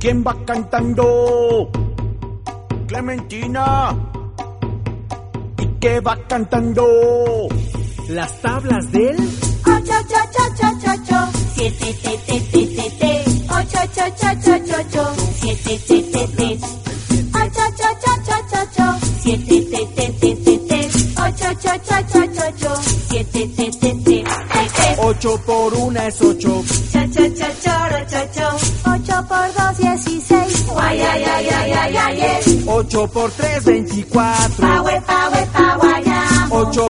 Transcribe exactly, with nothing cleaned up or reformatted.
¿Quién va cantando? Clementina. ¿Y qué va cantando? Las tablas del ocho, ocho, ocho, ocho, ocho, siete, te, te, te, te, te, ocho, ocho, ocho, ocho, ocho, siete, te, te, te, ocho, ocho, ocho, ocho, ocho, siete, te, te, te, te, te, ocho, ocho, ocho, ocho, ocho, siete, te, te, te, te, te. Ocho por una es ocho. Cha, cha, cha, choro, cho, cho. Ocho por dos, dieciséis. Guay, ay, ay, ay, ay, ay, ay. Ocho por tres, veinticuatro. Pa, we, pa, we, pa, guayamo. Ocho